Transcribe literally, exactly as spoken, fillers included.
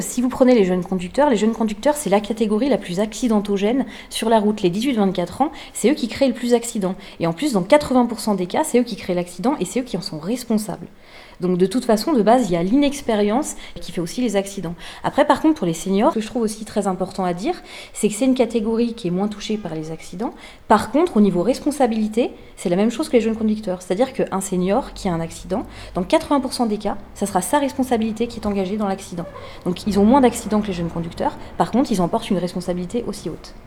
Si vous prenez les jeunes conducteurs, les jeunes conducteurs, c'est la catégorie la plus accidentogène sur la route. Les dix-huit vingt-quatre ans, c'est eux qui créent le plus d'accidents. Et en plus, dans quatre-vingts pour cent des cas, c'est eux qui créent l'accident et c'est eux qui en sont responsables. Donc de toute façon, de base, il y a l'inexpérience qui fait aussi les accidents. Après, par contre, pour les seniors, ce que je trouve aussi très important à dire, c'est que c'est une catégorie qui est moins touchée par les accidents. Par contre, au niveau responsabilité, c'est la même chose que les jeunes conducteurs. C'est-à-dire qu'un senior qui a un accident, dans quatre-vingts pour cent des cas, ça sera sa responsabilité qui est engagée dans l'accident. Donc ils ont moins d'accidents que les jeunes conducteurs. Par contre, ils en portent une responsabilité aussi haute.